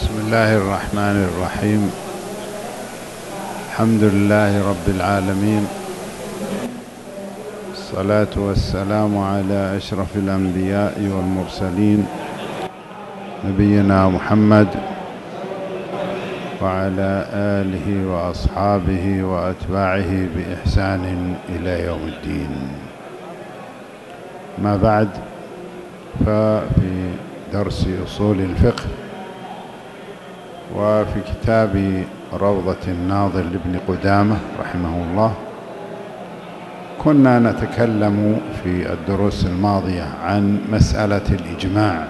بسم الله الرحمن الرحيم. الحمد لله رب العالمين، الصلاة والسلام على أشرف الأنبياء والمرسلين نبينا محمد وعلى آله وأصحابه وأتباعه بإحسان إلى يوم الدين. ما بعد، ففي درس أصول الفقه وفي كتاب روضة الناظر لابن قدامة رحمه الله كنا نتكلم في الدروس الماضية عن مسألة الإجماع،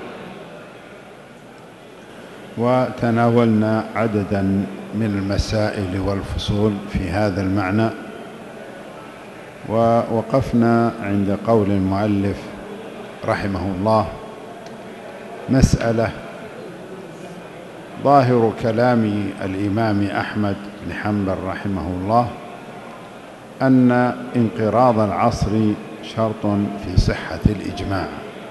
وتناولنا عددا من المسائل والفصول في هذا المعنى، ووقفنا عند قول المؤلف رحمه الله: مسألة ظاهر كلام الإمام أحمد بن حنبل رحمه الله أن انقراض العصر شرط في صحة الإجماع،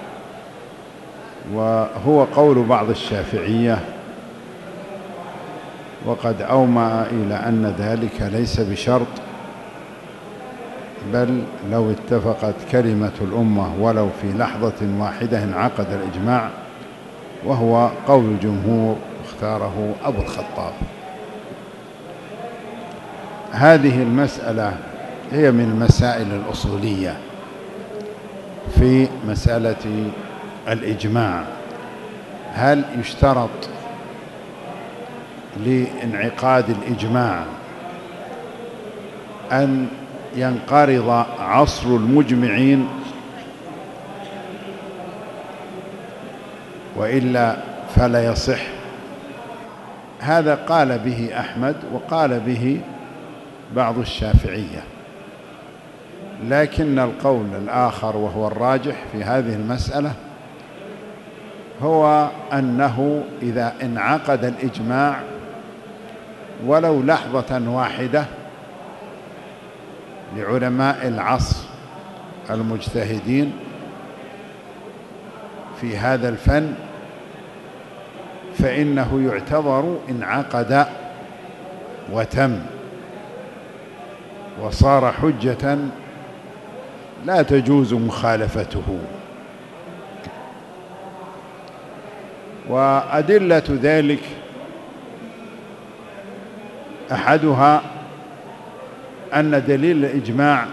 وهو قول بعض الشافعية، وقد أومأ إلى أن ذلك ليس بشرط، بل لو اتفقت كلمة الأمة ولو في لحظة واحدة انعقد الإجماع، وهو قول الجمهور اختاره أبو الخطاب. هذه المسألة هي من المسائل الأصولية في مسألة الإجماع. هل يشترط لانعقاد الإجماع أن ينقرض عصر المجمعين، وإلا فلا يصح؟ هذا قال به أحمد وقال به بعض الشافعية، لكن القول الآخر وهو الراجح في هذه المسألة هو أنه إذا انعقد الإجماع ولو لحظة واحدة لعلماء العصر المجتهدين في هذا الفن، فإنه يعتبر انعقد وتم وصار حجة لا تجوز مخالفته. وأدلة ذلك أحدها أن دليل الإجماع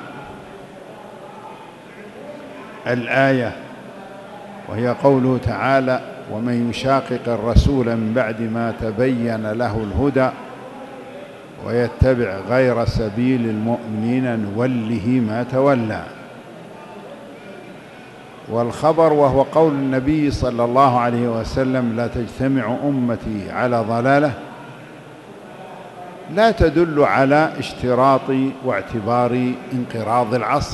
الآية، وهي قوله تعالى: ومن يشاقق الرسول من بعد ما تبين له الهدى ويتبع غير سبيل المؤمنين نوله ما تولى. والخبر وهو قول النبي صلى الله عليه وسلم: لا تجتمع أمتي على ضلالة، لا تدل على اشتراط واعتبار انقراض العصر،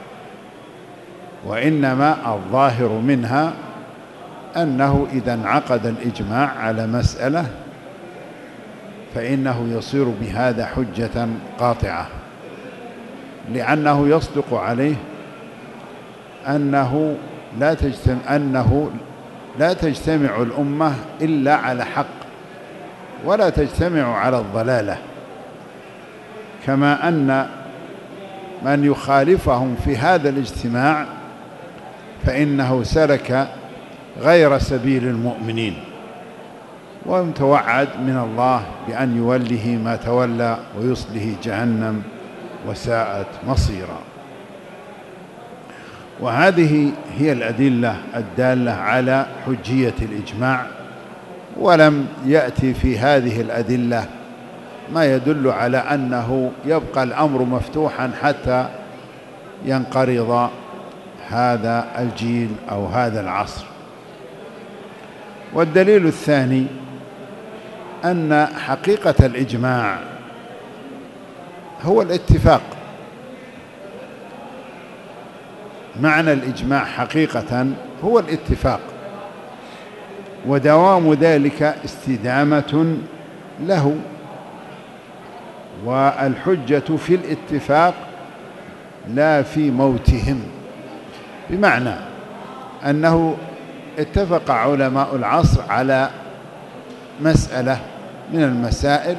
وإنما الظاهر منها أنه إذا انعقد الإجماع على مسألة فإنه يصير بهذا حجة قاطعة، لأنه يصدق عليه أنه لا تجتمع الأمة إلا على حق، ولا تجتمع على الضلالة، كما أن من يخالفهم في هذا الاجتماع فإنه سلك غير سبيل المؤمنين، ومتوعد من الله بأن يوله ما تولى ويصله جهنم وساءت مصيرا. وهذه هي الأدلة الدالة على حجية الإجماع، ولم يأتي في هذه الأدلة ما يدل على أنه يبقى الأمر مفتوحا حتى ينقرض هذا الجيل أو هذا العصر. والدليل الثاني أن حقيقة الإجماع هو الاتفاق. معنى الإجماع حقيقة هو الاتفاق، ودوام ذلك استدامة له، والحجة في الاتفاق لا في موتهم، بمعنى أنه اتفق علماء العصر على مسألة من المسائل،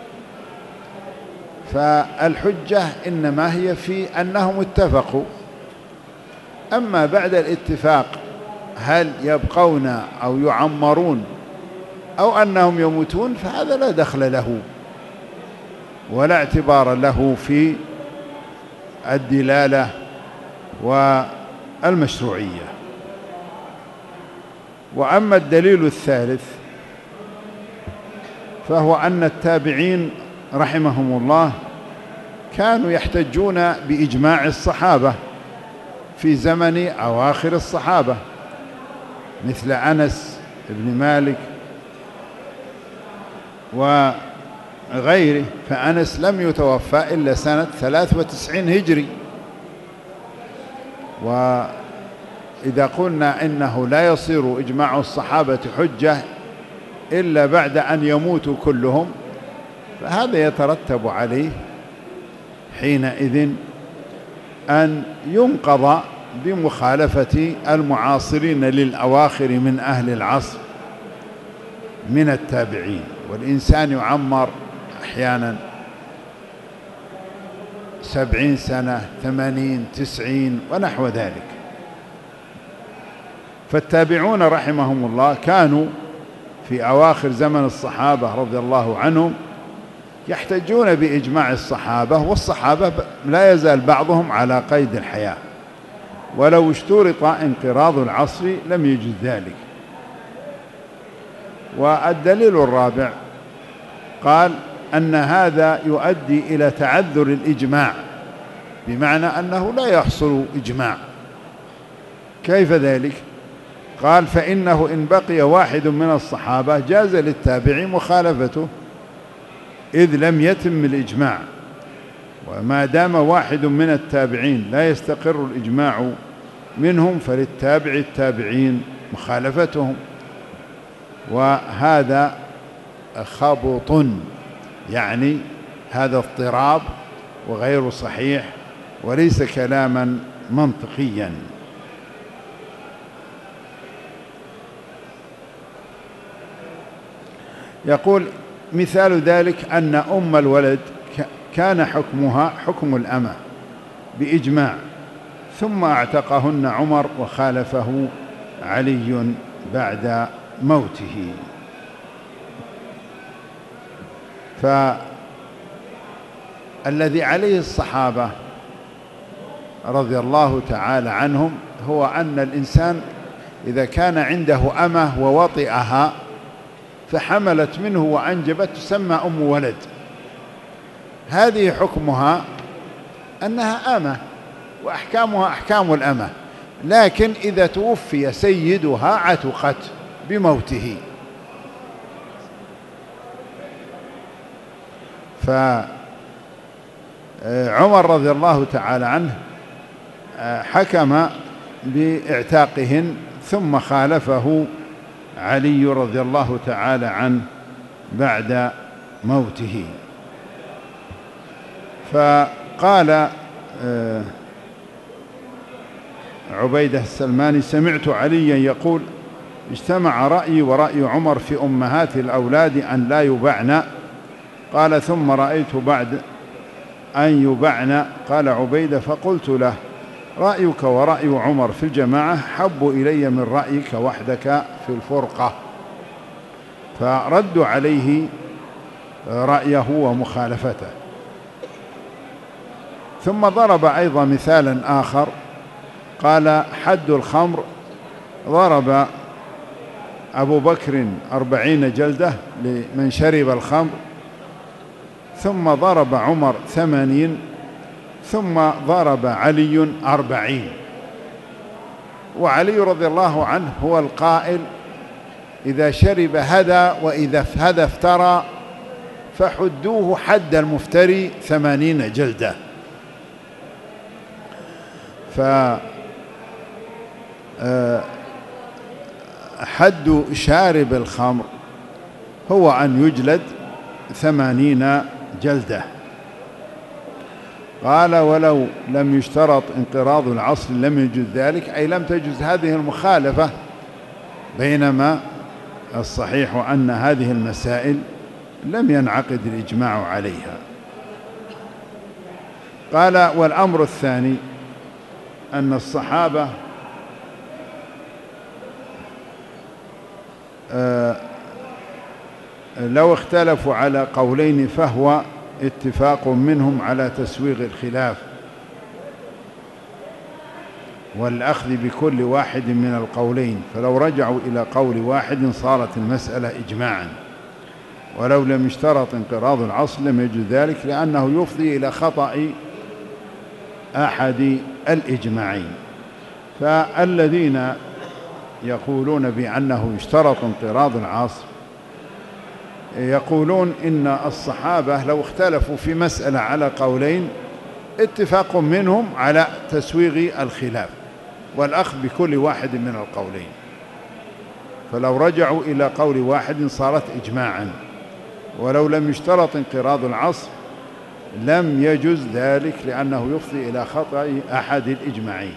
فالحجة إنما هي في أنهم اتفقوا. أما بعد الاتفاق هل يبقون أو يعمرون أو أنهم يموتون فهذا لا دخل له ولا اعتبار له في الدلالة والمشروعية. وأما الدليل الثالث فهو أن التابعين رحمهم الله كانوا يحتجون بإجماع الصحابة في زمن أواخر الصحابة، مثل أنس بن مالك وغيره، فأنس لم يتوفى إلا سنة 93 هجري. وإذا قلنا إنه لا يصير إجماع الصحابة حجة إلا بعد أن يموتوا كلهم، فهذا يترتب عليه حينئذ أن ينقض بمخالفة المعاصرين للأواخر من أهل العصر من التابعين. والإنسان يعمر أحيانا 70 سنة 80 90 ونحو ذلك. فالتابعون رحمهم الله كانوا في أواخر زمن الصحابة رضي الله عنهم يحتجون بإجماع الصحابة، والصحابة لا يزال بعضهم على قيد الحياة، ولو اشترط انقراض العصر لم يجد ذلك. والدليل الرابع قال أن هذا يؤدي إلى تعذر الإجماع، بمعنى أنه لا يحصل إجماع. كيف ذلك؟ قال فإنه إن بقي واحد من الصحابة جاز للتابع مخالفته إذ لم يتم الإجماع، وما دام واحد من التابعين لا يستقر الإجماع منهم فللتابع التابعين مخالفتهم. وهذا خبط، يعني هذا اضطراب وغير صحيح وليس كلاما منطقيا. يقول مثال ذلك أن أم الولد كان حكمها حكم الأمة بإجماع، ثم اعتقهن عمر وخالفه علي بعد موته. فالذي عليه الصحابة رضي الله تعالى عنهم هو أن الإنسان إذا كان عنده أمة ووطئها فحملت منه وأنجبت تسمى أم ولد، هذه حكمها أنها أمة وأحكامها أحكام الأمة، لكن إذا توفي سيدها عتقت بموته. فعمر رضي الله تعالى عنه حكم باعتاقهن ثم خالفه علي رضي الله تعالى عنه بعد موته. فقال عبيدة السلماني سمعت عليا يقول اجتمع رأيي ورأي عمر في أمهات الأولاد أن لا يبعن، قال ثم رأيت بعد أن يبعن. قال عبيدة فقلت له رأيك ورأي عمر في الجماعة حب إلي من رأيك وحدك في الفرقة. فردوا عليه رأيه ومخالفته. ثم ضرب أيضا مثالا آخر قال حد الخمر، ضرب أبو بكر 40 جلدة لمن شرب الخمر، ثم ضرب عمر 80، ثم ضرب علي 40. وعلي رضي الله عنه هو القائل إذا شرب هدى وإذا هدى افترى فحدوه حد المفتري 80 جلدة. حد شارب الخمر هو أن يجلد 80 جلدة. قال ولو لم يشترط انقراض العصر لم يجوز ذلك، أي لم تجوز هذه المخالفة، بينما الصحيح أن هذه المسائل لم ينعقد الإجماع عليها. قال: والأمر الثاني أن الصحابة لو اختلفوا على قولين فهو اتفاق منهم على تسويغ الخلاف والأخذ بكل واحد من القولين، فلو رجعوا إلى قول واحد صارت المسألة إجماعا، ولو لم يشترط انقراض العصر لم يجوز ذلك، لأنه يفضي إلى خطأ أحد الإجماعين. فالذين يقولون بأنه يشترط انقراض العصر يقولون إن الصحابة لو اختلفوا في مسألة على قولين اتفاق منهم على تسويغ الخلاف والأخذ بكل واحد من القولين، فلو رجعوا إلى قول واحد صارت إجماعا، ولو لم يشترط انقراض العصر لم يجوز ذلك، لأنه يفضي إلى خطأ أحد الإجماعين.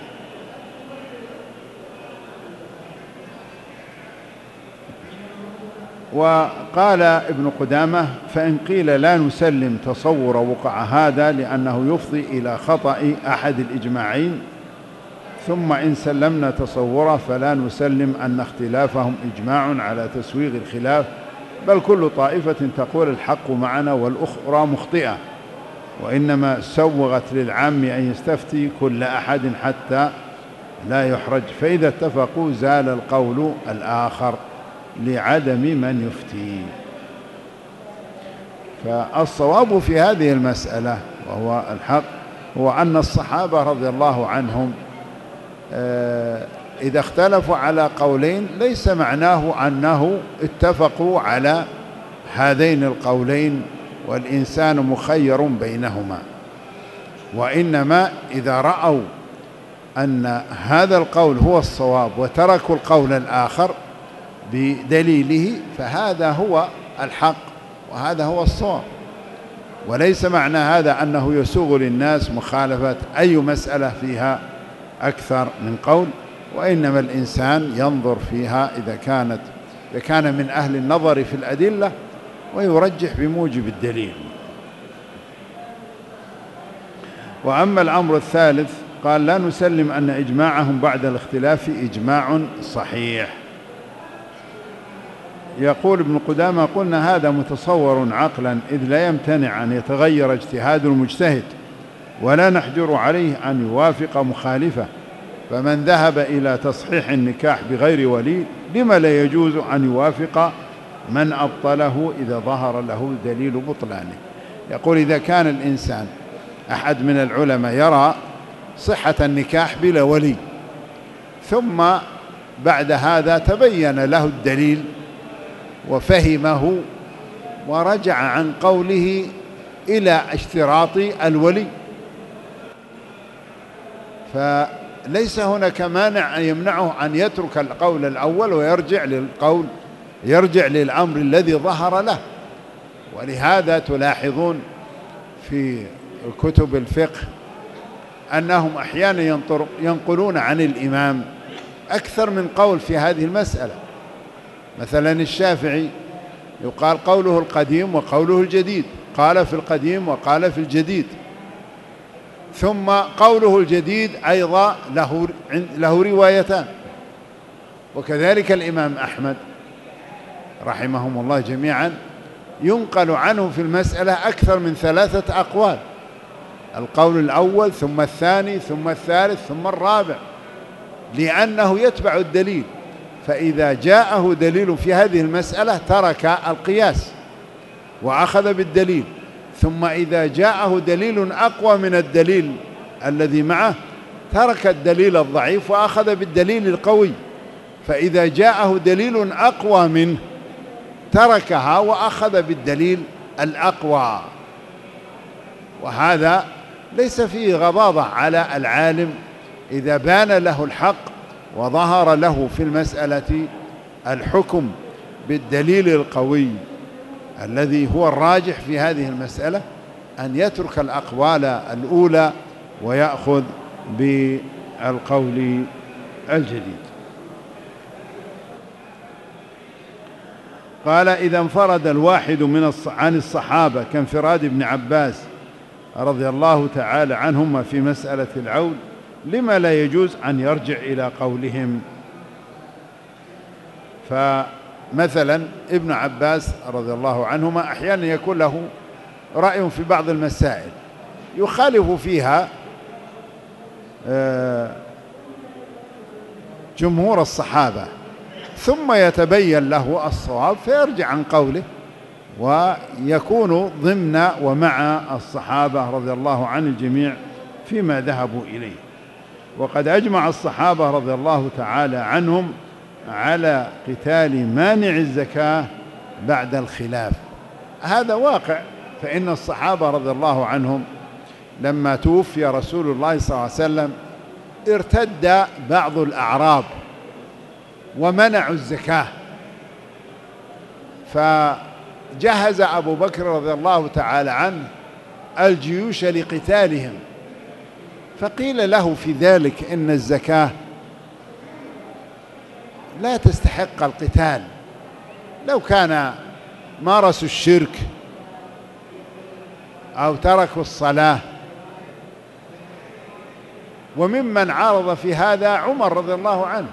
وقال ابن قدامة: فإن قيل لا نسلم تصور وقع هذا لأنه يفضي إلى خطأ أحد الإجماعين، ثم إن سلمنا تصوره فلا نسلم أن اختلافهم إجماع على تسويغ الخلاف، بل كل طائفة تقول الحق معنا والأخرى مخطئة، وإنما سوغت للعام أن يستفتي كل أحد حتى لا يحرج، فإذا اتفقوا زال القول الآخر لعدم من يفتي. فالصواب في هذه المسألة وهو الحق هو أن الصحابة رضي الله عنهم إذا اختلفوا على قولين ليس معناه أنه اتفقوا على هذين القولين والإنسان مخير بينهما، وإنما إذا رأوا أن هذا القول هو الصواب وتركوا القول الآخر بدليله فهذا هو الحق وهذا هو الصواب، وليس معنى هذا أنه يسوغ للناس مخالفة أي مسألة فيها أكثر من قول، وإنما الإنسان ينظر فيها إذا كان من أهل النظر في الأدلة ويرجح بموجب الدليل. وأما الأمر الثالث قال: لا نسلم أن إجماعهم بعد الاختلاف إجماع صحيح. يقول ابن قدامة: قلنا هذا متصور عقلا، إذ لا يمتنع أن يتغير اجتهاد المجتهد، ولا نحجر عليه أن يوافق مخالفه، فمن ذهب إلى تصحيح النكاح بغير ولي لما لا يجوز أن يوافق من أبطله إذا ظهر له دليل بطلانه. يقول: إذا كان الإنسان أحد من العلماء يرى صحة النكاح بلا ولي، ثم بعد هذا تبين له الدليل وفهمه ورجع عن قوله إلى اشتراط الولي، فليس هناك مانع أن يمنعه أن يترك القول الأول ويرجع للأمر الذي ظهر له. ولهذا تلاحظون في كتب الفقه أنهم أحيانا ينقلون عن الإمام أكثر من قول في هذه المسألة. مثلا الشافعي يقال قوله القديم وقوله الجديد، قال في القديم وقال في الجديد، ثم قوله الجديد أيضا له روايتان. وكذلك الإمام أحمد رحمهم الله جميعا ينقل عنه في المسألة أكثر من 3 أقوال، القول الأول ثم الثاني ثم الثالث ثم الرابع، لأنه يتبع الدليل، فإذا جاءه دليل في هذه المسألة ترك القياس وأخذ بالدليل، ثم إذا جاءه دليل أقوى من الدليل الذي معه ترك الدليل الضعيف وأخذ بالدليل القوي، فإذا جاءه دليل أقوى منه تركها وأخذ بالدليل الأقوى. وهذا ليس فيه غضاضة على العالم إذا بان له الحق وظهر له في المسألة الحكم بالدليل القوي الذي هو الراجح في هذه المسألة، أن يترك الأقوال الأولى ويأخذ بالقول الجديد. قال: إذا انفرد الواحد عن الصحابة كانفراد ابن عباس رضي الله تعالى عنهما في مسألة العود، لما لا يجوز أن يرجع إلى قولهم؟ فمثلا ابن عباس رضي الله عنهما أحيانا يكون له رأي في بعض المسائل يخالف فيها جمهور الصحابة، ثم يتبين له الصواب فيرجع عن قوله ويكون ضمن ومع الصحابة رضي الله عن الجميع فيما ذهبوا إليه. وقد أجمع الصحابة رضي الله تعالى عنهم على قتال مانع الزكاة بعد الخلاف. هذا واقع، فإن الصحابة رضي الله عنهم لما توفي رسول الله صلى الله عليه وسلم ارتد بعض الأعراب ومنعوا الزكاة، فجهز أبو بكر رضي الله تعالى عنه الجيوش لقتالهم، فقيل له في ذلك إن الزكاة لا تستحق القتال، لو كان مارسوا الشرك أو تركوا الصلاة. وممن عارض في هذا عمر رضي الله عنه،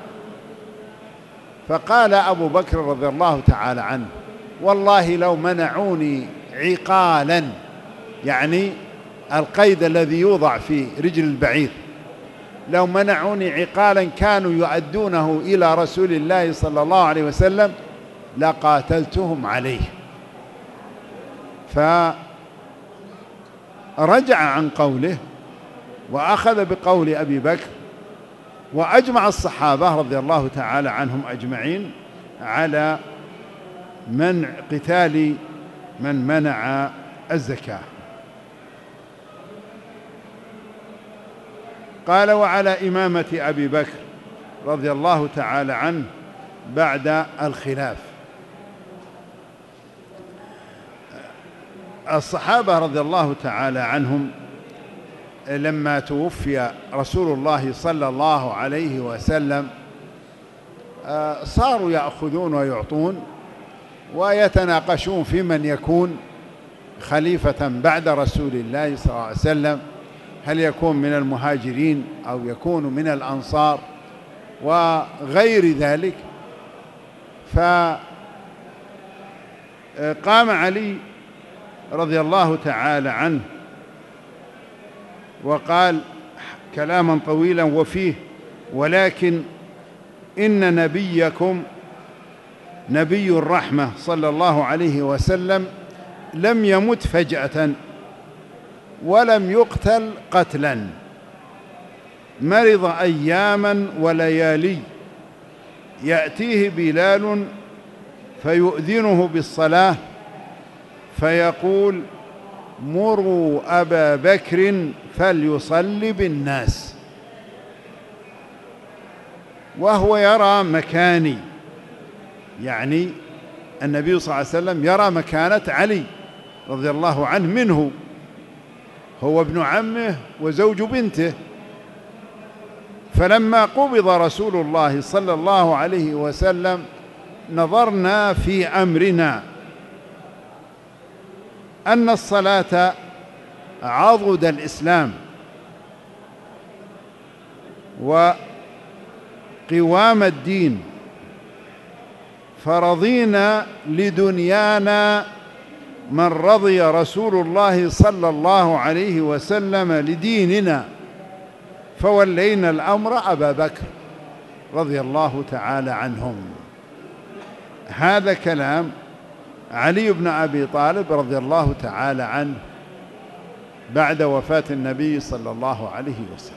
فقال أبو بكر رضي الله تعالى عنه: والله لو منعوني عقالا، يعني القيد الذي يوضع في رجل البعير، لو منعوني عقالا كانوا يؤدونه إلى رسول الله صلى الله عليه وسلم لقاتلتهم عليه. فرجع عن قوله وأخذ بقول أبي بكر، وأجمع الصحابة رضي الله تعالى عنهم أجمعين على منع قتال من منع الزكاة. قال: وعلى إمامة أبي بكر رضي الله تعالى عنه بعد الخلاف. الصحابة رضي الله تعالى عنهم لما توفي رسول الله صلى الله عليه وسلم صاروا يأخذون ويعطون ويتناقشون في من يكون خليفة بعد رسول الله صلى الله عليه وسلم، هل يكون من المهاجرين أو يكون من الأنصار وغير ذلك. فقام علي رضي الله تعالى عنه وقال كلاما طويلا وفيه: ولكن إن نبيكم نبي الرحمة صلى الله عليه وسلم لم يمت فجأة ولم يقتل قتلا، مرض أياما وليالي، يأتيه بلال فيؤذنه بالصلاة فيقول: مروا أبا بكر فليصلي بالناس، وهو يرى مكاني، يعني النبي صلى الله عليه وسلم يرى مكانة علي رضي الله عنه منه، هو ابن عمه وزوج بنته. فلما قبض رسول الله صلى الله عليه وسلم نظرنا في أمرنا أن الصلاة عضد الإسلام وقوام الدين، فرضينا لدنيانا من رضي رسول الله صلى الله عليه وسلم لديننا، فولينا الأمر أبا بكر رضي الله تعالى عنهم. هذا كلام علي بن أبي طالب رضي الله تعالى عنه بعد وفاة النبي صلى الله عليه وسلم.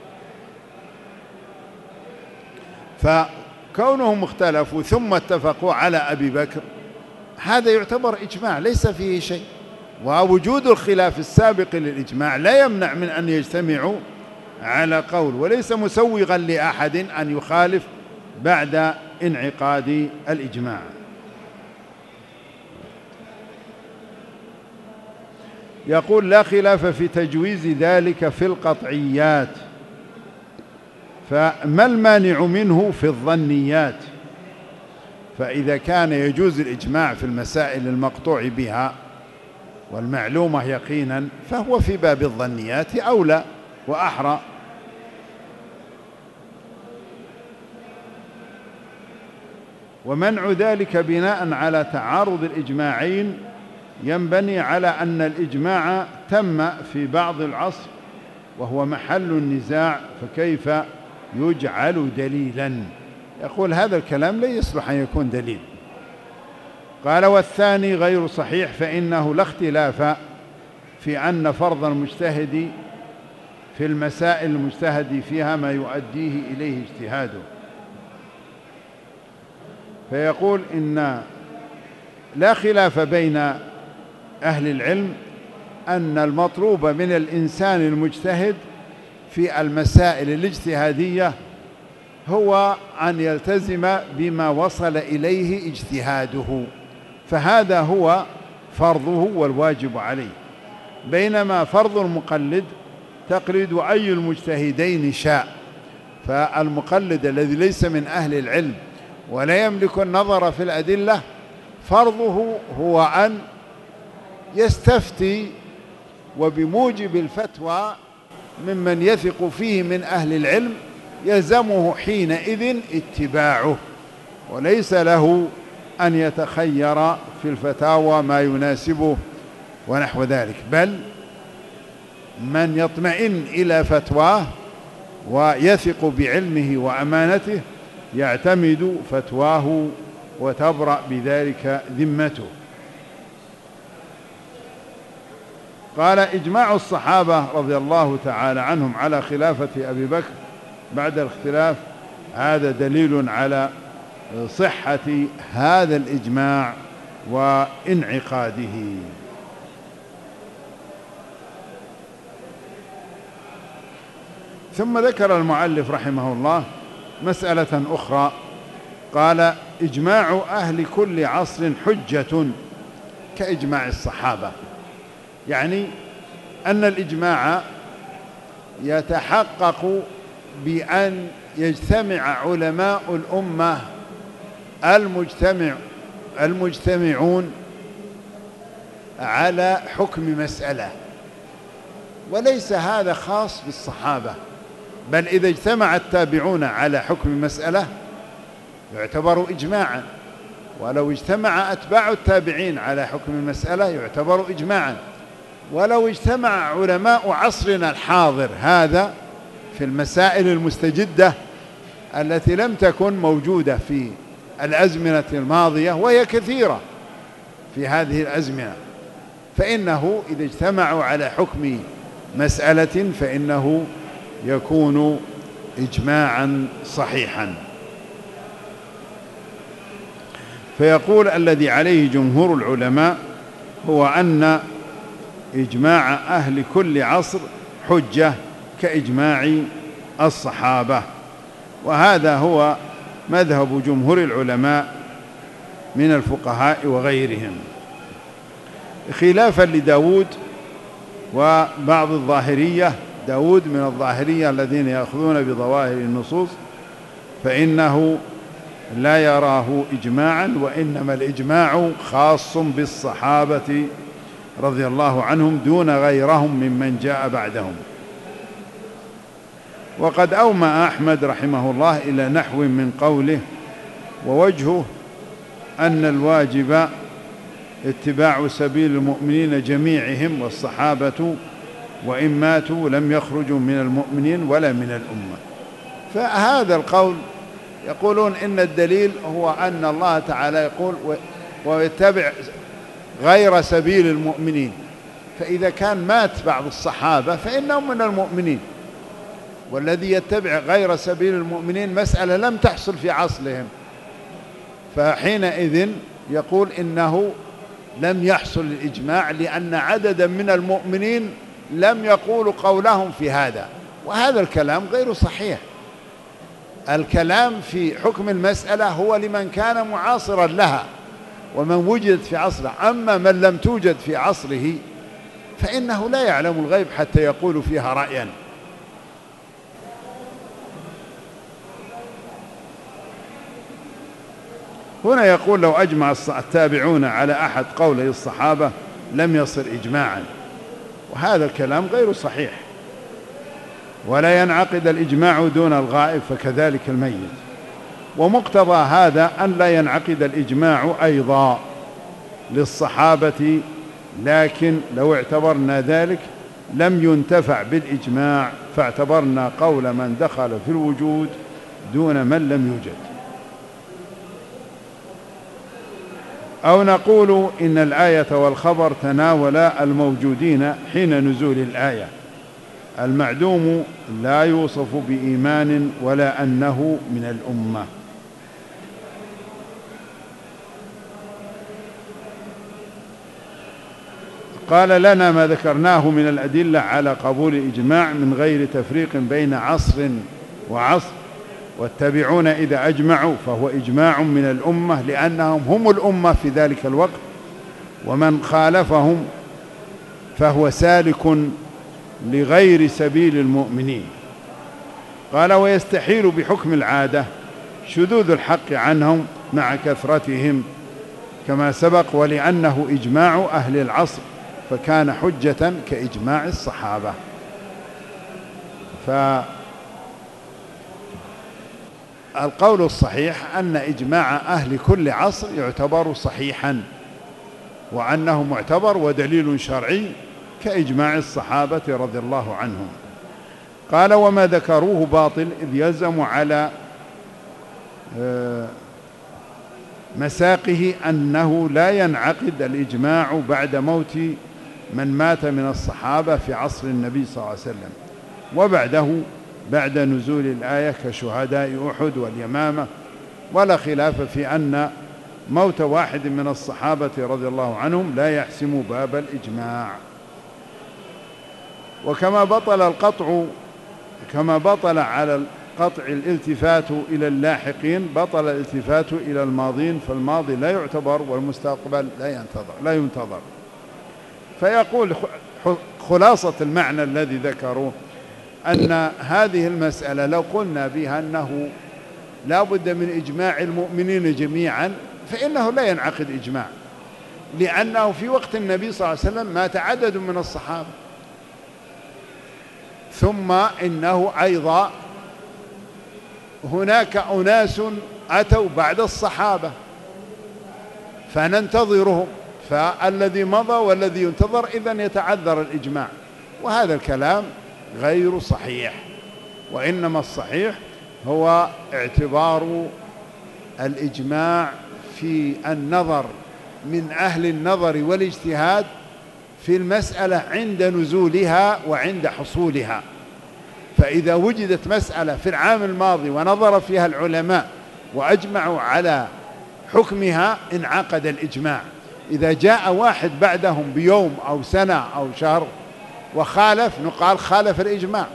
فكونهم اختلفوا ثم اتفقوا على أبي بكر هذا يعتبر إجماع ليس فيه شيء، ووجود الخلاف السابق للإجماع لا يمنع من أن يجتمعوا على قول، وليس مسوغا لأحد أن يخالف بعد انعقاد الإجماع. يقول: لا خلاف في تجويز ذلك في القطعيات، فما المانع منه في الظنيات؟ فإذا كان يجوز الإجماع في المسائل المقطوع بها والمعلومة يقينا فهو في باب الظنيات أولى وأحرى. ومنع ذلك بناء على تعارض الإجماعين ينبني على أن الإجماع تم في بعض العصر وهو محل النزاع، فكيف يجعل دليلا؟ يقول هذا الكلام لا يصلح أن يكون دليل. قال والثاني غير صحيح، فإنه لا اختلاف في أن فرض المجتهد في المسائل المجتهد فيها ما يؤديه إليه اجتهاده. فيقول إن لا خلاف بين أهل العلم أن المطلوب من الإنسان المجتهد في المسائل الاجتهادية هو أن يلتزم بما وصل إليه اجتهاده، فهذا هو فرضه والواجب عليه. بينما فرض المقلد تقليد أي المجتهدين شاء، فالمقلد الذي ليس من أهل العلم ولا يملك النظر في الأدلة فرضه هو أن يستفتي، وبموجب الفتوى ممن يثق فيه من أهل العلم يلزمه حينئذ اتباعه، وليس له أن يتخير في الفتاوى ما يناسبه ونحو ذلك، بل من يطمئن إلى فتواه ويثق بعلمه وأمانته يعتمد فتواه وتبرأ بذلك ذمته. قال إجماع الصحابة رضي الله تعالى عنهم على خلافة أبي بكر بعد الاختلاف هذا دليل على صحة هذا الإجماع وانعقاده. ثم ذكر المؤلف رحمه الله مسألة أخرى، قال إجماع أهل كل عصر حجة كإجماع الصحابة، يعني أن الإجماع يتحقق بأن يجتمع علماء الأمة المجتمعون على حكم مسألة، وليس هذا خاص بالصحابة، بل إذا اجتمع التابعون على حكم مسألة يعتبر إجماعا، ولو اجتمع أتباع التابعين على حكم المسألة يعتبر إجماعا، ولو اجتمع علماء عصرنا الحاضر هذا في المسائل المستجدة التي لم تكن موجودة في الأزمنة الماضية وهي كثيرة في هذه الأزمنة، فإنه إذا اجتمعوا على حكم مسألة فإنه يكون إجماعا صحيحا. فيقول الذي عليه جمهور العلماء هو أن إجماع أهل كل عصر حجة كإجماع الصحابة، وهذا هو مذهب جمهور العلماء من الفقهاء وغيرهم، خلافا لداود وبعض الظاهرية. داود من الظاهرية الذين يأخذون بظواهر النصوص، فإنه لا يراه إجماعا، وإنما الإجماع خاص بالصحابة رضي الله عنهم دون غيرهم ممن جاء بعدهم. وقد أومأ أحمد رحمه الله إلى نحو من قوله، ووجهه أن الواجب اتباع سبيل المؤمنين جميعهم، والصحابة وإن ماتوا لم يخرجوا من المؤمنين ولا من الأمة. فهذا القول يقولون إن الدليل هو أن الله تعالى يقول ويتبع غير سبيل المؤمنين، فإذا كان مات بعض الصحابة فإنهم من المؤمنين، والذي يتبع غير سبيل المؤمنين مسألة لم تحصل في عصرهم، فحينئذ يقول إنه لم يحصل الإجماع لأن عددا من المؤمنين لم يقولوا قولهم في هذا، وهذا الكلام غير صحيح. الكلام في حكم المسألة هو لمن كان معاصرا لها ومن وجدت في عصره، أما من لم توجد في عصره فإنه لا يعلم الغيب حتى يقول فيها رأيا. هنا يقول لو أجمع التابعون على أحد قولي الصحابة لم يصل إجماعا، وهذا الكلام غير صحيح، ولا ينعقد الإجماع دون الغائب فكذلك الميت، ومقتضى هذا أن لا ينعقد الإجماع أيضا للصحابة، لكن لو اعتبرنا ذلك لم ينتفع بالإجماع، فاعتبرنا قول من دخل في الوجود دون من لم يوجد. أو نقول إن الآية والخبر تناولا الموجودين حين نزول الآية، المعدوم لا يوصف بإيمان ولا أنه من الأمة. قال لنا ما ذكرناه من الأدلة على قبول الإجماع من غير تفريق بين عصر وعصر، والتابعون إذا أجمعوا فهو إجماع من الأمة لأنهم هم الأمة في ذلك الوقت، ومن خالفهم فهو سالك لغير سبيل المؤمنين. قال ويستحيل بحكم العادة شذوذ الحق عنهم مع كثرتهم كما سبق، ولأنه إجماع أهل العصر فكان حجة كإجماع الصحابة. فالقول الصحيح أن إجماع أهل كل عصر يعتبر صحيحا، وأنه معتبر ودليل شرعي كإجماع الصحابة رضي الله عنهم. قال وما ذكروه باطل، إذ يلزم على مساقه أنه لا ينعقد الإجماع بعد موت من مات من الصحابة في عصر النبي صلى الله عليه وسلم وبعده بعد نزول الآية كشهداء أحد واليمامة، ولا خلاف في أن موت واحد من الصحابة رضي الله عنهم لا يحسم باب الإجماع. وكما بطل على القطع الالتفات إلى اللاحقين بطل الالتفات إلى الماضين، فالماضي لا يعتبر والمستقبل لا ينتظر. فيقول خلاصة المعنى الذي ذكروه أن هذه المسألة لو قلنا بها أنه لا بد من إجماع المؤمنين جميعا فإنه لا ينعقد إجماع، لأنه في وقت النبي صلى الله عليه وسلم مات عدد من الصحابة، ثم إنه أيضا هناك أناس أتوا بعد الصحابة فننتظرهم، فالذي مضى والذي ينتظر إذن يتعذر الإجماع، وهذا الكلام غير صحيح. وإنما الصحيح هو اعتبار الإجماع في النظر من أهل النظر والاجتهاد في المسألة عند نزولها وعند حصولها. فإذا وجدت مسألة في العام الماضي ونظر فيها العلماء وأجمعوا على حكمها انعقد الإجماع. إذا جاء واحد بعدهم بيوم أو سنة أو شهر وخالف نقال خالف الإجماع،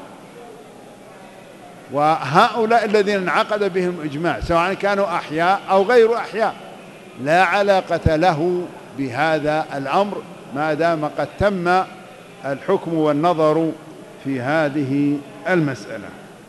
وهؤلاء الذين انعقد بهم إجماع سواء كانوا أحياء أو غير أحياء لا علاقة له بهذا الأمر ما دام قد تم الحكم والنظر في هذه المسألة.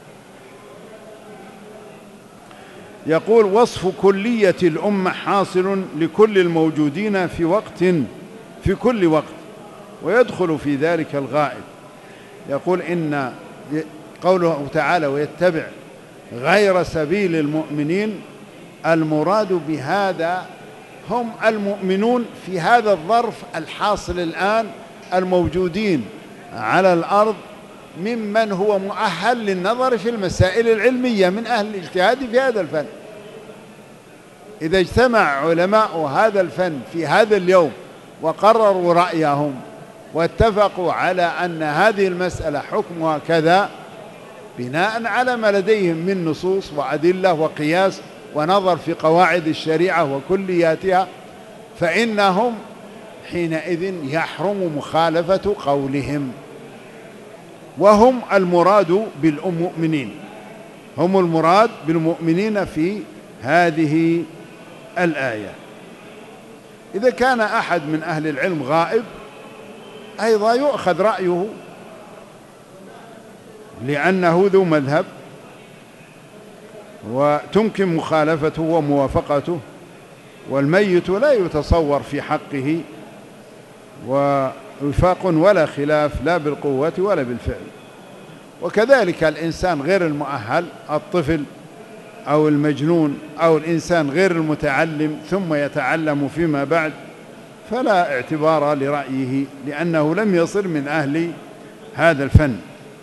يقول وصف كلية الأمة حاصل لكل الموجودين في كل وقت ويدخل في ذلك الغائب. يقول إن قوله تعالى ويتبع غير سبيل المؤمنين، المراد بهذا هم المؤمنون في هذا الظرف الحاصل الآن الموجودين على الأرض ممن هو مؤهل للنظر في المسائل العلمية من أهل الاجتهاد في هذا الفن. إذا اجتمع علماء هذا الفن في هذا اليوم وقرروا رأيهم واتفقوا على أن هذه المسألة حكمها كذا بناء على ما لديهم من نصوص وأدلة وقياس ونظر في قواعد الشريعة وكلياتها، فإنهم حينئذ يحرم مخالفة قولهم، وهم المراد بالمؤمنين، هم المراد بالمؤمنين في هذه الآية. إذا كان أحد من أهل العلم غائب أيضا يؤخذ رأيه لأنه ذو مذهب وتمكن مخالفته وموافقته والميت لا يتصور في حقه ووفاق ولا خلاف لا بالقوة ولا بالفعل. وكذلك الإنسان غير المؤهل، الطفل أو المجنون أو الإنسان غير المتعلم ثم يتعلم فيما بعد، فلا اعتبار لرأيه لأنه لم يصل من أهل هذا الفن.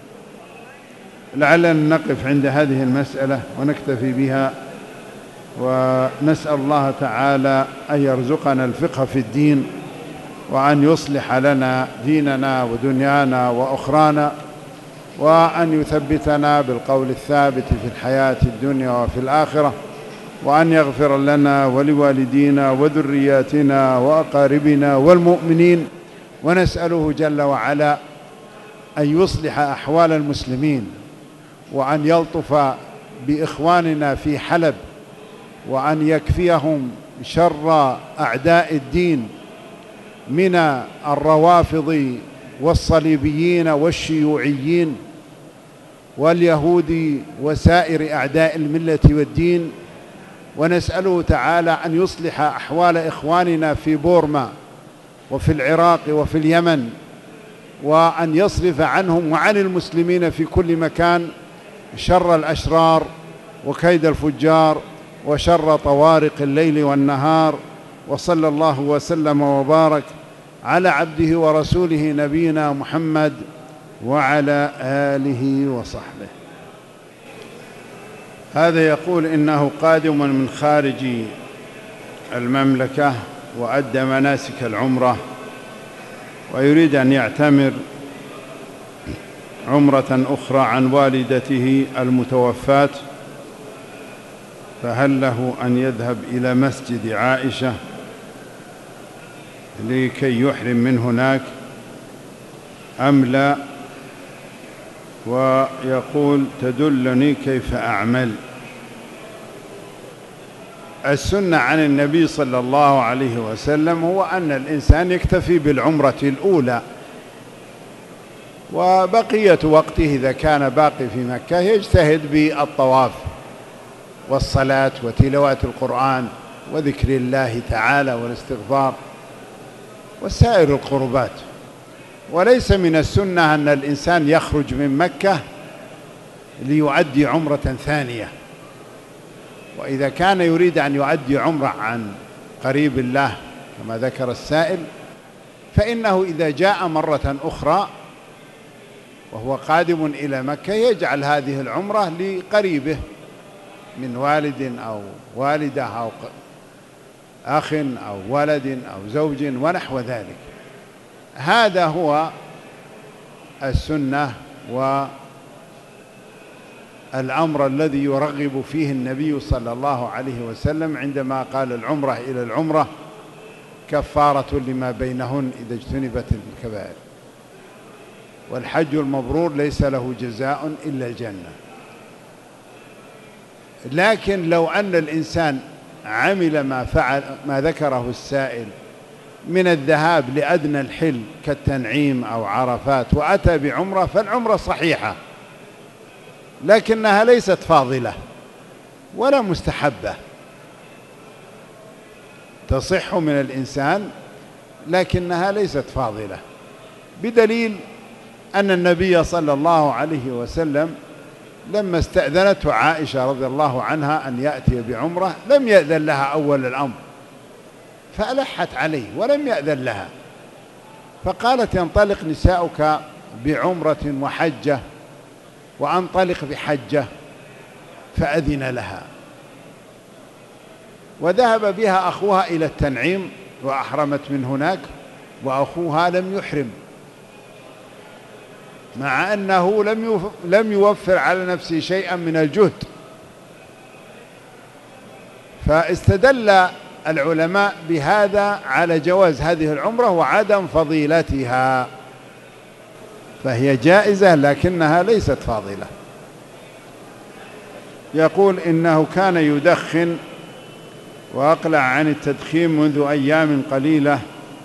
لعلنا نقف عند هذه المسألة ونكتفي بها، ونسأل الله تعالى أن يرزقنا الفقه في الدين، وأن يصلح لنا ديننا ودنيانا وأخرانا، وأن يثبتنا بالقول الثابت في الحياة الدنيا وفي الآخرة، وأن يغفر لنا ولوالدينا وذرياتنا وأقاربنا والمؤمنين. ونسأله جل وعلا أن يصلح أحوال المسلمين، وأن يلطف بإخواننا في حلب، وأن يكفيهم شر أعداء الدين من الروافض والصليبيين والشيوعيين واليهود وسائر أعداء الملة والدين. ونسأله تعالى أن يصلح أحوال إخواننا في بورما وفي العراق وفي اليمن، وأن يصرف عنهم وعن المسلمين في كل مكان شر الأشرار وكيد الفجار وشر طوارق الليل والنهار. وصلى الله وسلم وبارك على عبده ورسوله نبينا محمد وعلى آله وصحبه. هذا يقول إنه قادم من خارج المملكة وأدى مناسك العمرة، ويريد أن يعتمر عمرة أخرى عن والدته المتوفاة، فهل له أن يذهب إلى مسجد عائشة لكي يحرم من هناك أم لا؟ ويقول تدلني كيف أعمل. السنة عن النبي صلى الله عليه وسلم هو أن الإنسان يكتفي بالعمرة الأولى، وبقية وقته إذا كان باقي في مكة يجتهد بالطواف والصلاة وتلاوة القرآن وذكر الله تعالى والاستغفار وسائر القربات. وليس من السنة أن الإنسان يخرج من مكة ليؤدي عمرة ثانية. وإذا كان يريد أن يؤدي عمرة عن قريب الله كما ذكر السائل، فإنه إذا جاء مرة أخرى وهو قادم إلى مكة يجعل هذه العمرة لقريبه من والد أو والدة أو أخ أو ولد أو زوج ونحو ذلك. هذا هو السنة والأمر الذي يرغب فيه النبي صلى الله عليه وسلم عندما قال العمرة إلى العمرة كفارة لما بينهن إذا اجتنبت الكبائر، والحج المبرور ليس له جزاء إلا الجنة. لكن لو أن الإنسان عمل ما ذكره السائل من الذهاب لأدنى الحل كالتنعيم أو عرفات وأتى بعمرة، فالعمرة صحيحة لكنها ليست فاضلة ولا مستحبة، تصح من الإنسان لكنها ليست فاضلة، بدليل أن النبي صلى الله عليه وسلم لما استأذنته عائشة رضي الله عنها أن يأتي بعمرة لم يأذن لها أول الأمر، فألحت عليه ولم يأذن لها، فقالت ينطلق نساؤك بعمرة وحجة وأنطلق بحجة، فأذن لها، وذهب بها أخوها إلى التنعيم وأحرمت من هناك، وأخوها لم يحرم مع أنه لم يوفر على نفسه شيئا من الجهد. فاستدل العلماء بهذا على جواز هذه العمرة وعدم فضيلتها، فهي جائزة لكنها ليست فاضلة. يقول إنه كان يدخن وأقلع عن التدخين منذ أيام قليلة،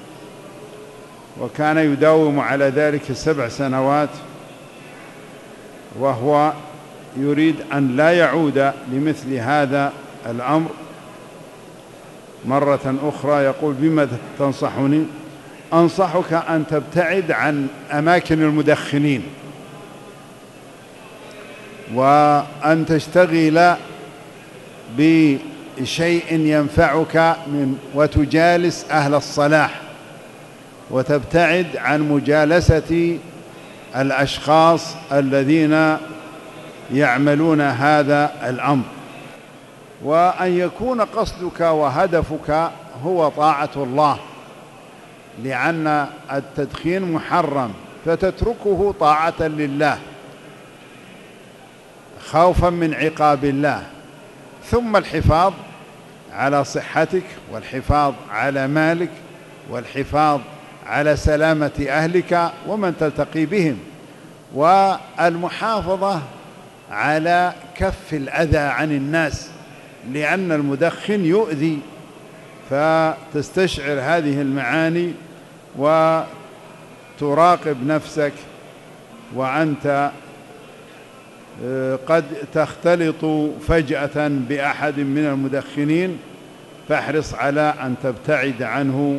وكان يداوم على ذلك 7 سنوات، وهو يريد أن لا يعود لمثل هذا الأمر، مرة أخرى يقول: بما تنصحني؟ أنصحك أن تبتعد عن أماكن المدخنين، وأن تشتغل بشيء ينفعك وتجالس أهل الصلاح، وتبتعد عن مجالسة الأشخاص الذين يعملون هذا الأمر، وأن يكون قصدك وهدفك هو طاعة الله، لأن التدخين محرم فتتركه طاعة لله خوفا من عقاب الله، ثم الحفاظ على صحتك، والحفاظ على مالك، والحفاظ على سلامة أهلك ومن تلتقي بهم، والمحافظة على كف الأذى عن الناس، لأن المدخن يؤذي. فتستشعر هذه المعاني وتراقب نفسك، وأنت قد تختلط فجأة بأحد من المدخنين، فاحرص على أن تبتعد عنه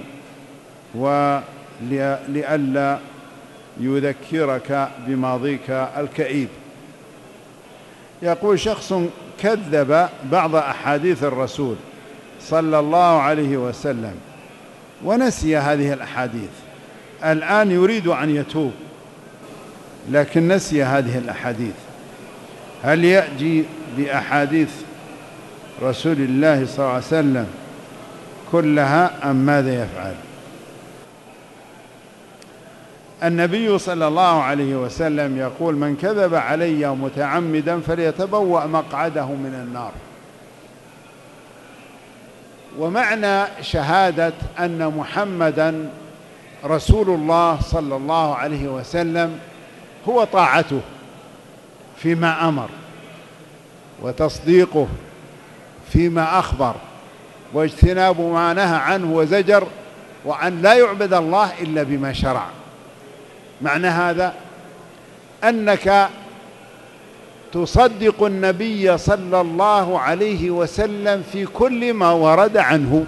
ولئلا يذكرك بماضيك الكئيب. يقول: شخص كذب بعض أحاديث الرسول صلى الله عليه وسلم ونسي هذه الأحاديث، الآن يريد أن يتوب لكن نسي هذه الأحاديث، هل يأتي بأحاديث رسول الله صلى الله عليه وسلم كلها أم ماذا يفعل؟ النبي صلى الله عليه وسلم يقول: من كذب علي متعمدا فليتبوأ مقعده من النار. ومعنى شهادة أن محمدا رسول الله صلى الله عليه وسلم هو طاعته فيما أمر، وتصديقه فيما أخبر، واجتناب ما نهى عنه وزجر، وأن لا يعبد الله إلا بما شرع. معنى هذا أنك تصدق النبي صلى الله عليه وسلم في كل ما ورد عنه،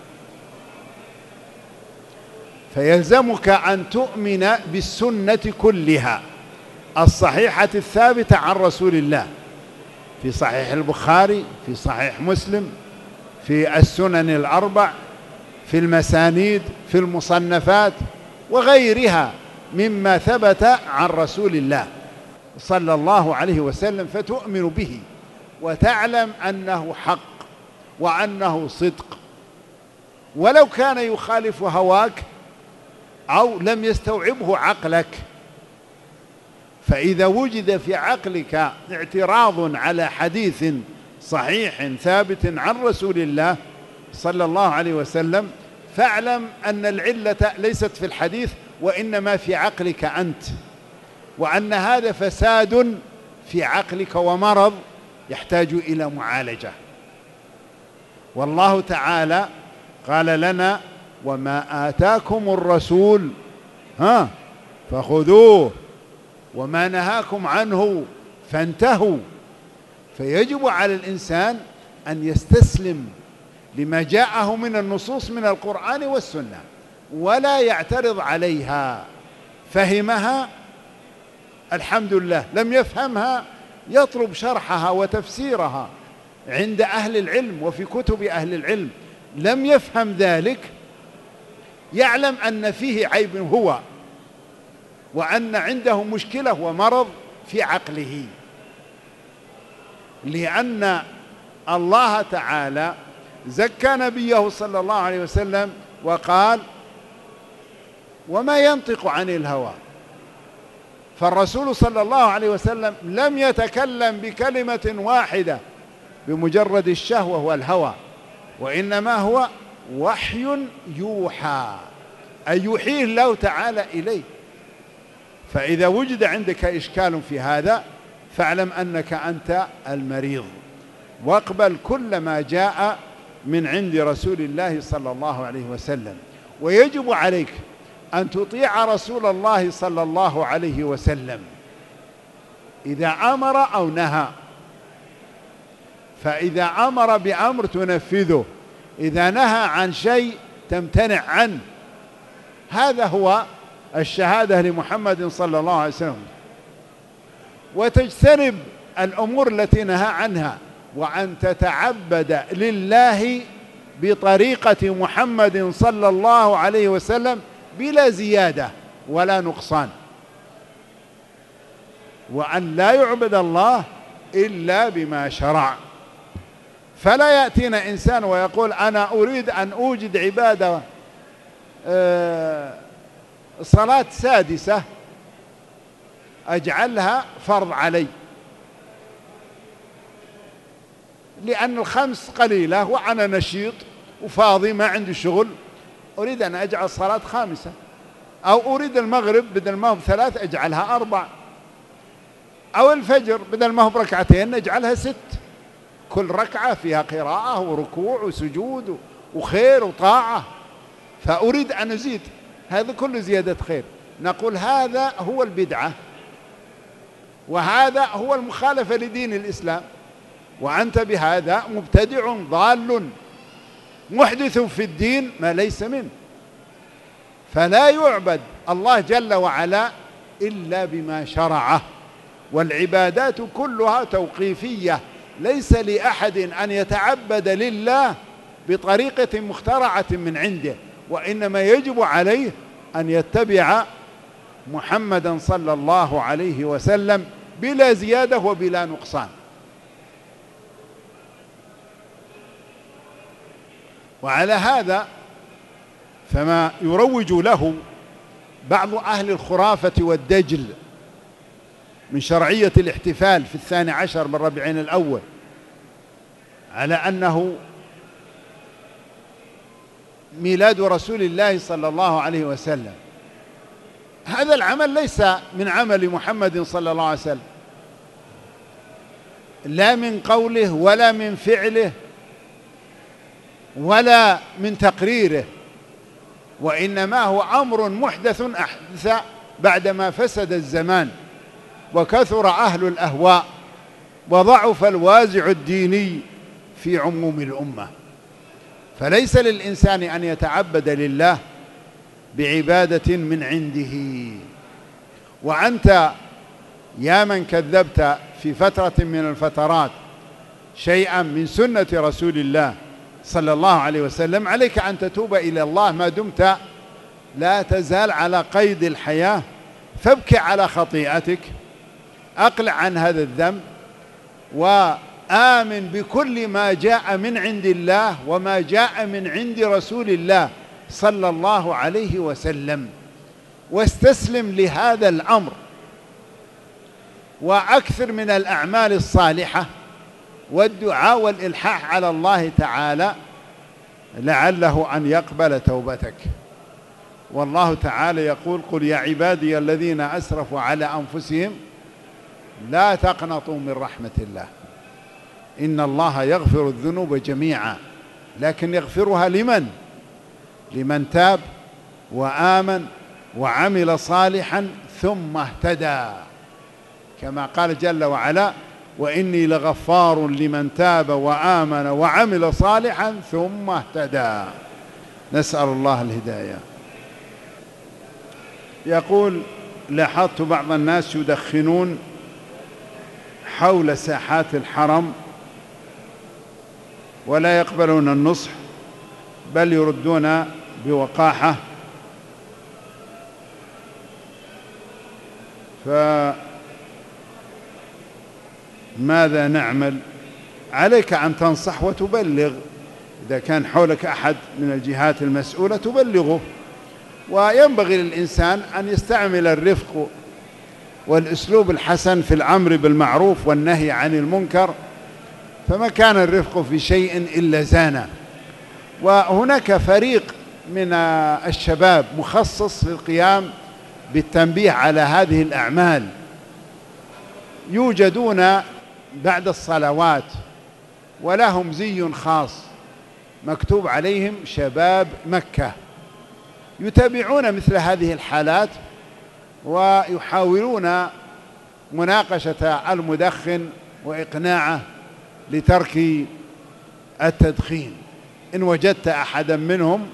فيلزمك أن تؤمن بالسنة كلها الصحيحة الثابتة عن رسول الله، في صحيح البخاري، في صحيح مسلم، في السنن الأربع، في المسانيد، في المصنفات وغيرها مما ثبت عن رسول الله صلى الله عليه وسلم، فتؤمن به وتعلم أنه حق وأنه صدق، ولو كان يخالف هواك أو لم يستوعبه عقلك. فإذا وجد في عقلك اعتراض على حديث صحيح ثابت عن رسول الله صلى الله عليه وسلم، فاعلم أن العلة ليست في الحديث وإنما في عقلك أنت، وأن هذا فساد في عقلك ومرض يحتاج إلى معالجة. والله تعالى قال لنا: وما آتاكم الرسول فخذوه وما نهاكم عنه فانتهوا. فيجب على الإنسان أن يستسلم لما جاءه من النصوص من القرآن والسنة ولا يعترض عليها. فهمها الحمد لله، لم يفهمها يطلب شرحها وتفسيرها عند أهل العلم وفي كتب أهل العلم. لم يفهم ذلك يعلم أن فيه عيب هو، وأن عنده مشكلة ومرض في عقله، لأن الله تعالى زكى نبيه صلى الله عليه وسلم وقال: وما ينطق عن الهوى. فالرسول صلى الله عليه وسلم لم يتكلم بكلمة واحدة بمجرد الشهوة والهوى، وإنما هو وحي يوحى، أي يوحيه الله تعالى إليه. فإذا وجد عندك إشكال في هذا فاعلم أنك أنت المريض، واقبل كل ما جاء من عند رسول الله صلى الله عليه وسلم. ويجب عليك أن تطيع رسول الله صلى الله عليه وسلم إذا أمر أو نهى. فإذا أمر بأمر تنفذه، إذا نهى عن شيء تمتنع عنه. هذا هو الشهادة لمحمد صلى الله عليه وسلم، وتجتنب الأمور التي نهى عنها، وأن تتعبد لله بطريقة محمد صلى الله عليه وسلم بلا زيادة ولا نقصان، وأن لا يعبد الله إلا بما شرع. فلا يأتينا إنسان ويقول أنا أريد أن أوجد عبادة صلاة سادسة أجعلها فرض علي، لأن الخمس قليلة وأنا نشيط وفاضي ما عندي شغل، أريد أن أجعل صلاة خامسة، أو أريد المغرب بدل ما هو ب3 أجعلها 4، أو الفجر بدل ما هو بركعتين نجعلها 6، كل ركعة فيها قراءة وركوع وسجود وخير وطاعة، فأريد أن أزيد، هذا كله زيادة خير. نقول هذا هو البدعة، وهذا هو المخالفة لدين الإسلام، وأنت بهذا مبتدع ضال محدث في الدين ما ليس منه. فلا يعبد الله جل وعلا إلا بما شرعه، والعبادات كلها توقيفية، ليس لأحد أن يتعبد لله بطريقة مخترعة من عنده، وإنما يجب عليه أن يتبع محمدا صلى الله عليه وسلم بلا زيادة وبلا نقصان. وعلى هذا فما يروج له بعض أهل الخرافة والدجل من شرعية الاحتفال في 12 من ربيع الأول على أنه ميلاد رسول الله صلى الله عليه وسلم، هذا العمل ليس من عمل محمد صلى الله عليه وسلم، لا من قوله ولا من فعله ولا من تقريره، وإنما هو أمر محدث أحدث بعدما فسد الزمان وكثر أهل الأهواء وضعف الوازع الديني في عموم الأمة. فليس للإنسان أن يتعبد لله بعبادة من عنده. وأنت يا من كذبت في فترة من الفترات شيئا من سنة رسول الله صلى الله عليه وسلم، عليك أن تتوب إلى الله ما دمت لا تزال على قيد الحياة، فابكي على خطيئتك، أقلع عن هذا الذنب، وآمن بكل ما جاء من عند الله وما جاء من عند رسول الله صلى الله عليه وسلم، واستسلم لهذا الأمر، وأكثر من الأعمال الصالحة والدعاء والإلحاح على الله تعالى لعله أن يقبل توبتك. والله تعالى يقول: قل يا عبادي الذين أسرفوا على أنفسهم لا تقنطوا من رحمة الله إن الله يغفر الذنوب جميعا، لكن يغفرها لمن تاب وآمن وعمل صالحا ثم اهتدى، كما قال جل وعلا: وإني لغفار لمن تاب وآمن وعمل صالحا ثم اهتدى. نسأل الله الهداية. يقول: لاحظت بعض الناس يدخنون حول ساحات الحرم ولا يقبلون النصح بل يردون بوقاحة، فماذا نعمل؟ عليك أن تنصح وتبلغ، إذا كان حولك أحد من الجهات المسؤولة تبلغه. وينبغي للإنسان أن يستعمل الرفق والأسلوب الحسن في الأمر بالمعروف والنهي عن المنكر، فما كان الرفق في شيء إلا زانه. وهناك فريق من الشباب مخصص للقيام بالتنبيه على هذه الأعمال، يوجدون بعد الصلوات ولهم زي خاص مكتوب عليهم شباب مكة، يتابعون مثل هذه الحالات ويحاولون مناقشة المدخن وإقناعه لترك التدخين. إن وجدت أحدا منهم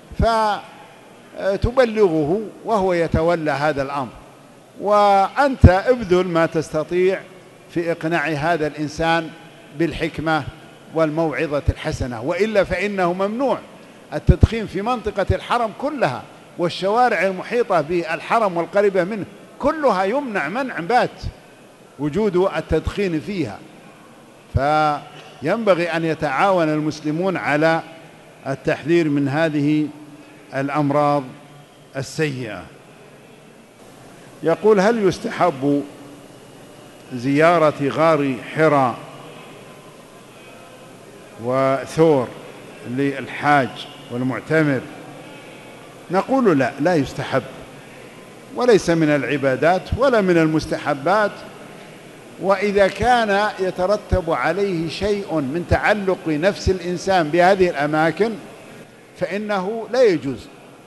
فتبلغه وهو يتولى هذا الأمر، وأنت ابذل ما تستطيع في إقناع هذا الإنسان بالحكمة والموعظة الحسنة، وإلا فإنه ممنوع التدخين في منطقة الحرم كلها، والشوارع المحيطة بالحرم والقريبة منه كلها يمنع منع بات وجود التدخين فيها. فينبغي أن يتعاون المسلمون على التحذير من هذه الأمراض السيئة. يقول: هل يستحب زيارة غار حراء وثور للحاج والمعتمر؟ نقول لا، لا يستحب، وليس من العبادات ولا من المستحبات، وإذا كان يترتب عليه شيء من تعلق نفس الإنسان بهذه الأماكن فإنه لا يجوز.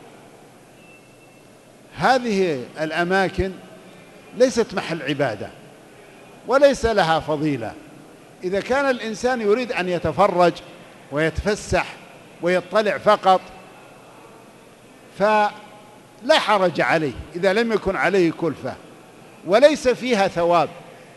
هذه الأماكن ليست محل عبادة وليس لها فضيلة. إذا كان الإنسان يريد أن يتفرج ويتفسح ويطلع فقط فلا حرج عليه إذا لم يكن عليه كلفة وليس فيها ثواب.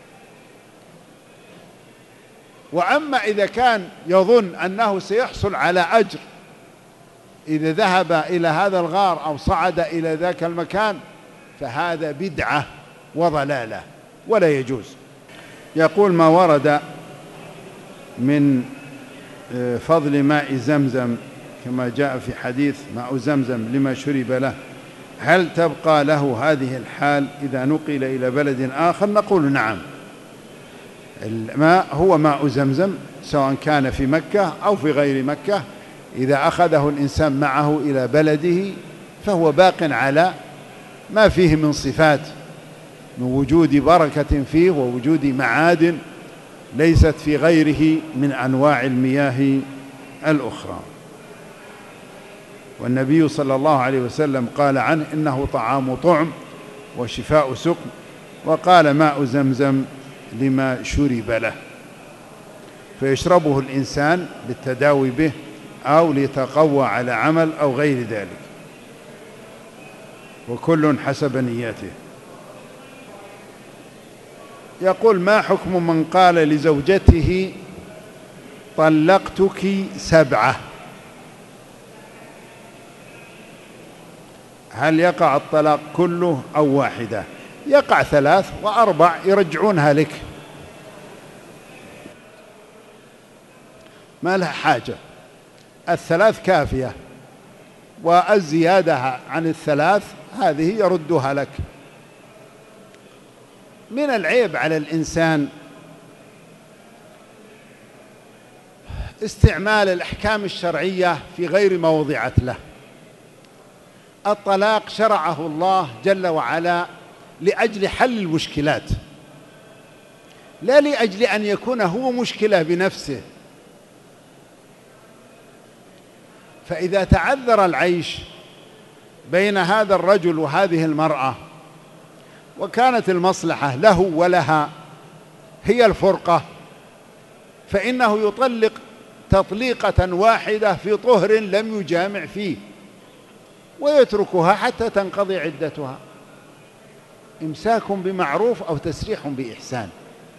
وأما إذا كان يظن أنه سيحصل على أجر إذا ذهب إلى هذا الغار أو صعد إلى ذاك المكان فهذا بدعة وضلالة ولا يجوز. يقول: ما ورد من فضل ماء زمزم كما جاء في حديث ماء زمزم لما شرب له، هل تبقى له هذه الحال إذا نقل إلى بلد آخر؟ نقول نعم، الماء هو ماء زمزم سواء كان في مكة أو في غير مكة، إذا أخذه الإنسان معه إلى بلده فهو باق على ما فيه من صفات، من وجود بركة فيه ووجود معادن ليست في غيره من أنواع المياه الأخرى. والنبي صلى الله عليه وسلم قال عنه: إنه طعام طعم وشفاء سقم، وقال: ماء زمزم لما شرب له، فيشربه الإنسان للتداوي به أو ليتقوى على عمل أو غير ذلك، وكل حسب نيته. يقول: ما حكم من قال لزوجته طلقتك 7؟ هل يقع الطلاق كله أو واحدة؟ يقع 3 و4 يرجعونها لك، ما لها حاجة، 3 كافية، والزيادة عن 3 هذه يردها لك. من العيب على الإنسان استعمال الأحكام الشرعية في غير ما وضعت له. الطلاق شرعه الله جل وعلا لأجل حل المشكلات، لا لأجل أن يكون هو مشكلة بنفسه. فإذا تعذر العيش بين هذا الرجل وهذه المرأة وكانت المصلحة له ولها هي الفرقة، فإنه يطلق تطليقة واحدة في طهر لم يجامع فيه ويتركها حتى تنقضي عدتها، إمساك بمعروف أو تسريح بإحسان.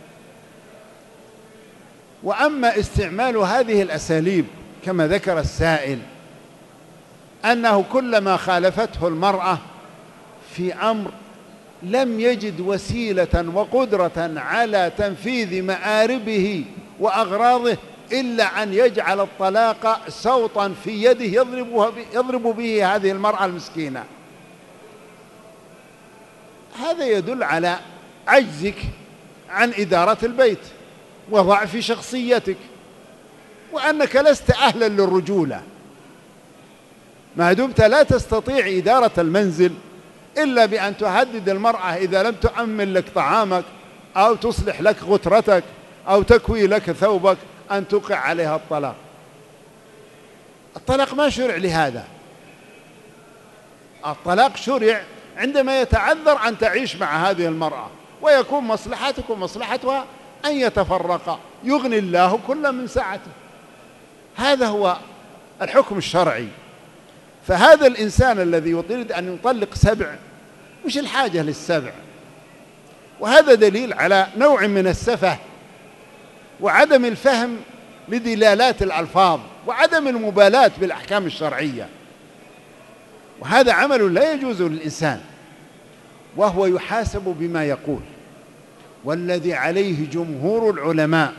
وأما استعمال هذه الأساليب كما ذكر السائل أنه كلما خالفته المرأة في أمر لم يجد وسيلة وقدرة على تنفيذ مآربه وأغراضه إلا أن يجعل الطلاق سوطا في يده يضرب به هذه المرأة المسكينة، هذا يدل على عجزك عن إدارة البيت وضعف شخصيتك، وأنك لست أهلا للرجولة. ما دمت لا تستطيع إدارة المنزل إلا بأن تهدد المرأة إذا لم تؤمن لك طعامك أو تصلح لك غترتك أو تكوي لك ثوبك أن توقع عليها الطلاق. الطلاق ما شرع لهذا، الطلاق شرع عندما يتعذر أن تعيش مع هذه المرأة ويكون مصلحتك ومصلحتها أن يتفرقا، يغني الله كل من سعته. هذا هو الحكم الشرعي. فهذا الإنسان الذي يريد أن يطلق 7، وش الحاجة لل7؟ وهذا دليل على نوع من السفه وعدم الفهم لدلالات الألفاظ وعدم المبالاة بالأحكام الشرعية، وهذا عمل لا يجوز للإنسان، وهو يحاسب بما يقول، والذي عليه جمهور العلماء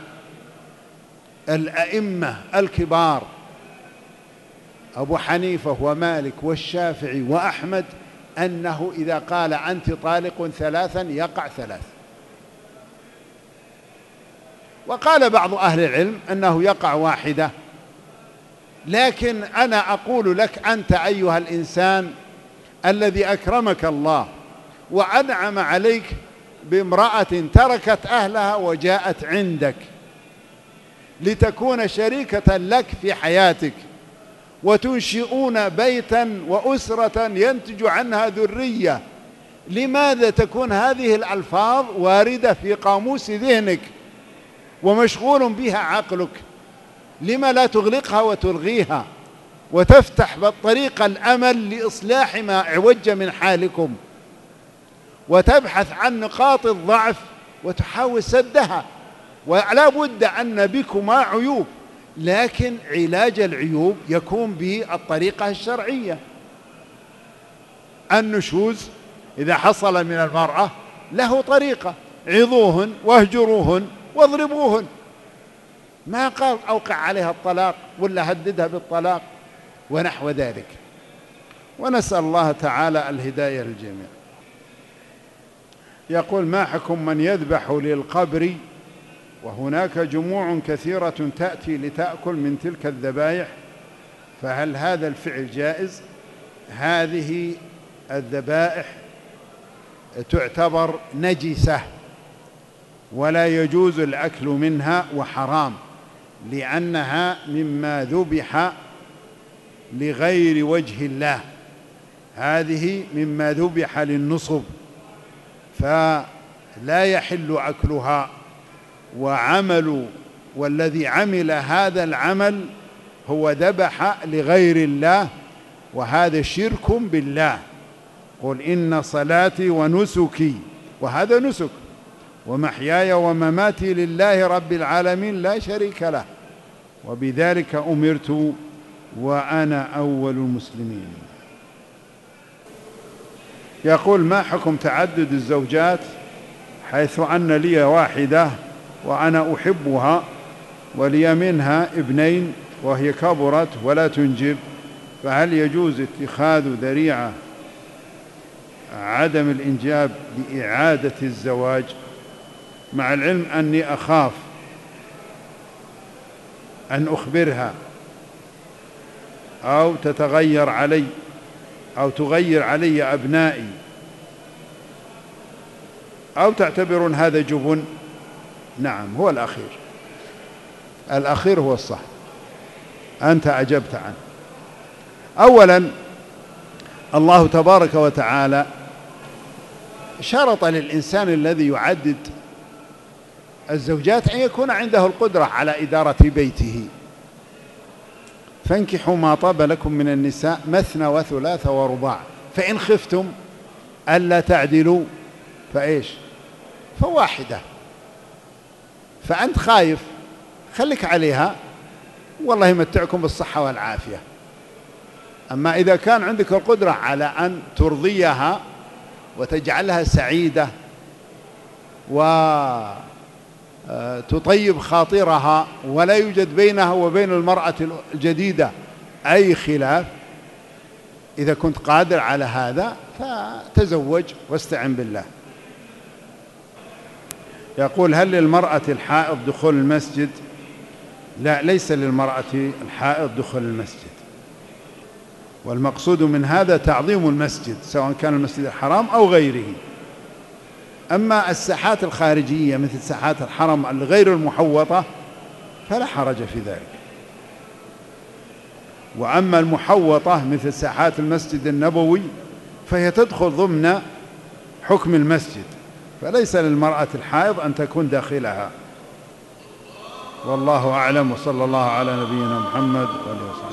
الأئمة الكبار أبو حنيفة ومالك والشافعي وأحمد أنه إذا قال أنت طالق 3 يقع 3. وقال بعض أهل العلم أنه يقع 1. لكن أنا أقول لك أنت أيها الإنسان الذي أكرمك الله وأنعم عليك بامرأة تركت أهلها وجاءت عندك لتكون شريكة لك في حياتك، وتنشئون بيتا وأسرة ينتج عنها ذرية، لماذا تكون هذه الألفاظ واردة في قاموس ذهنك ومشغول بها عقلك؟ لما لا تغلقها وتلغيها وتفتح بالطريق الأمل لإصلاح ما اعوج من حالكم، وتبحث عن نقاط الضعف وتحاول سدها؟ ولا بد أن بكما عيوب، لكن علاج العيوب يكون بالطريقة الشرعية. النشوز إذا حصل من المرأة له طريقة، عظوهن واهجروهن واضربوهن، ما قال أوقع عليها الطلاق ولا هددها بالطلاق ونحو ذلك. ونسأل الله تعالى الهداية للجميع. يقول: ما حكم من يذبح للقبر وهناك جموع كثيرة تأتي لتأكل من تلك الذبائح، فهل هذا الفعل جائز؟ هذه الذبائح تعتبر نجسة ولا يجوز الأكل منها، وحرام، لأنها مما ذبح لغير وجه الله، هذه مما ذبح للنصب، فلا يحل أكلها. والذي عمل هذا العمل هو ذبح لغير الله، وهذا شرك بالله. قل إن صلاتي ونسكي، وهذا نسك، ومحياي ومماتي لله رب العالمين لا شريك له، وبذلك أمرت وأنا أول المسلمين. يقول: ما حكم تعدد الزوجات، حيث أن لي 1 وأنا أحبها ولي منها 2 وهي كبرت ولا تنجب، فهل يجوز اتخاذ ذريعة عدم الإنجاب لإعادة الزواج، مع العلم أني أخاف أن أخبرها أو تتغير علي أو تغير علي أبنائي، أو تعتبرون هذا جبن؟ نعم، هو الأخير هو الصح، أنت أجبت عنه. أولا، الله تبارك وتعالى شرط للإنسان الذي يعدد الزوجات أن يكون عنده القدرة على إدارة بيته. فانكحوا ما طاب لكم من النساء مثنى وثلاث ورباع، فإن خفتم ألا تعدلوا فواحدة. فأنت خايف، خليك عليها، والله يمتعكم بالصحة والعافية. أما إذا كان عندك القدرة على أن ترضيها وتجعلها سعيدة وتطيب خاطرها ولا يوجد بينها وبين المرأة الجديدة أي خلاف، إذا كنت قادر على هذا فتزوج واستعن بالله. يقول: هل للمرأة الحائض دخول المسجد؟ لا، ليس للمرأة الحائض دخول المسجد، والمقصود من هذا تعظيم المسجد سواء كان المسجد الحرام أو غيره. أما الساحات الخارجية مثل ساحات الحرم الغير المحوطة فلا حرج في ذلك، وأما المحوطة مثل ساحات المسجد النبوي فهي تدخل ضمن حكم المسجد، فليس للمرأة الحائض أن تكون داخلها. والله أعلم، وصلى الله على نبينا محمد وآله وصحبه.